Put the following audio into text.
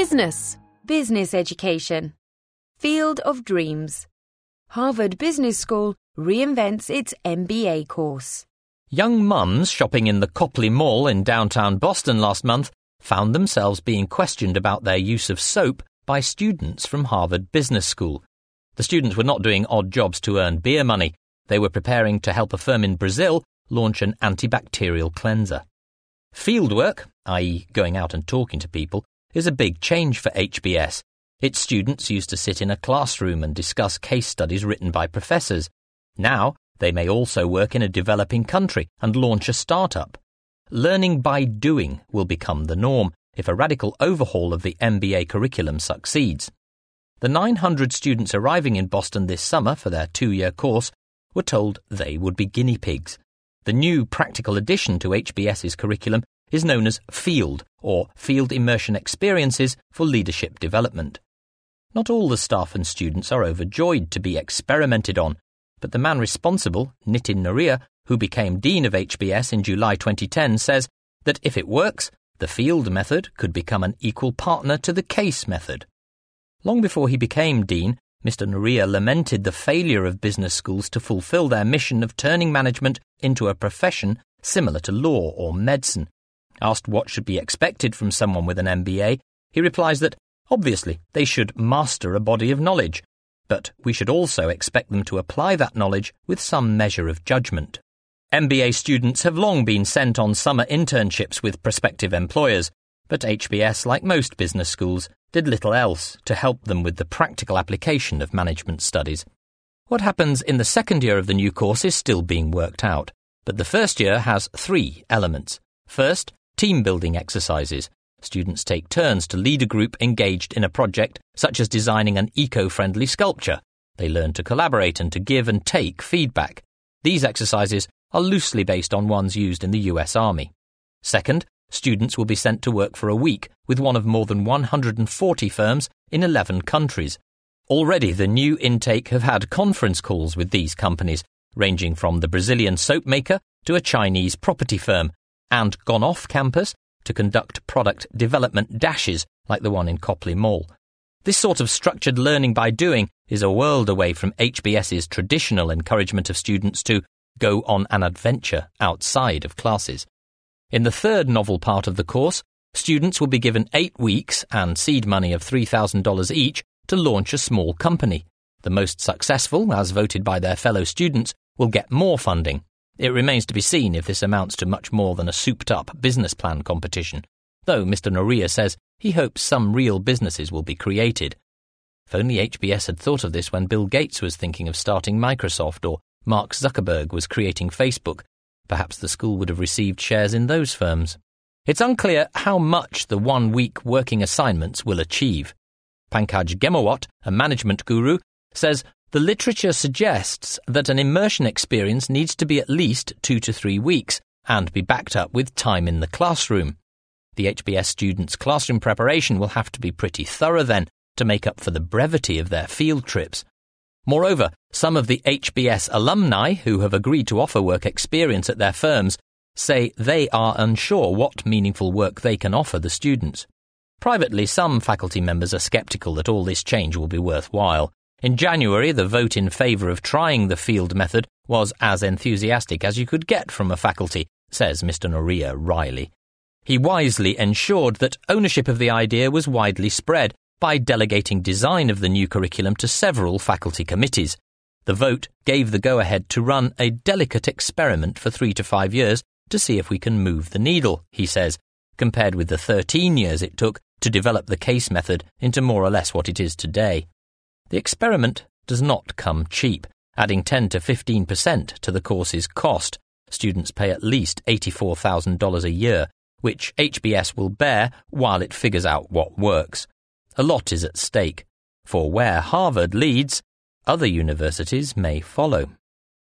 Business, business education. Field of dreams. Harvard Business School reinvents its MBA course. Young mums shopping in the Copley Mall in downtown Boston last month found themselves being questioned about their use of soap by students from Harvard Business School. The students were not doing odd jobs to earn beer money. They were preparing to help a firm in Brazil launch an antibacterial cleanser. Fieldwork, i.e. going out and talking to people, is a big change for HBS. Its students used to sit in a classroom and discuss case studies written by professors. Now, they may also work in a developing country and launch a startup. Learning by doing will become the norm if a radical overhaul of the MBA curriculum succeeds. The 900 students arriving in Boston this summer for their 2-year course were told they would be guinea pigs. The new practical addition to HBS's curriculum is known as FIELD, or Field Immersion Experiences for Leadership Development. Not all the staff and students are overjoyed to be experimented on, but the man responsible, Nitin Nariya, who became Dean of HBS in July 2010, says that if it works, the FIELD method could become an equal partner to the CASE method. Long before he became Dean, Mr. Nariya lamented the failure of business schools to fulfill their mission of turning management into a profession similar to law or medicine. Asked what should be expected from someone with an MBA, he replies that, obviously, they should master a body of knowledge, but we should also expect them to apply that knowledge with some measure of judgment. MBA students have long been sent on summer internships with prospective employers, but HBS, like most business schools, did little else to help them with the practical application of management studies. What happens in the second year of the new course is still being worked out, but the first year has 3 elements. First, team-building exercises. Students take turns to lead a group engaged in a project, such as designing an eco-friendly sculpture. They learn to collaborate and to give and take feedback. These exercises are loosely based on ones used in the US Army. Second, students will be sent to work for a week with one of more than 140 firms in 11 countries. Already the new intake have had conference calls with these companies, ranging from the Brazilian soap maker to a Chinese property firm, and gone off campus to conduct product development dashes like the one in Copley Mall. This sort of structured learning by doing is a world away from HBS's traditional encouragement of students to go on an adventure outside of classes. In the third novel part of the course, students will be given 8 weeks and seed money of $3,000 each to launch a small company. The most successful, as voted by their fellow students, will get more funding. It remains to be seen if this amounts to much more than a souped-up business plan competition, though Mr. Nariya says he hopes some real businesses will be created. If only HBS had thought of this when Bill Gates was thinking of starting Microsoft or Mark Zuckerberg was creating Facebook, perhaps the school would have received shares in those firms. It's unclear how much the 1-week working assignments will achieve. Pankaj Ghemawat, a management guru, says the literature suggests that an immersion experience needs to be at least 2 to 3 weeks and be backed up with time in the classroom. The HBS students' classroom preparation will have to be pretty thorough then to make up for the brevity of their field trips. Moreover, some of the HBS alumni who have agreed to offer work experience at their firms say they are unsure what meaningful work they can offer the students. Privately, some faculty members are sceptical that all this change will be worthwhile. In January, the vote in favour of trying the field method was as enthusiastic as you could get from a faculty, says Mr. Nariya wryly. He wisely ensured that ownership of the idea was widely spread by delegating design of the new curriculum to several faculty committees. The vote gave the go-ahead to run a delicate experiment for 3 to 5 years to see if we can move the needle, he says, compared with the 13 years it took to develop the CASE method into more or less what it is today. The experiment does not come cheap, adding 10 to 15% to the course's cost. Students pay at least $84,000 a year, which HBS will bear while it figures out what works. A lot is at stake, for where Harvard leads, other universities may follow.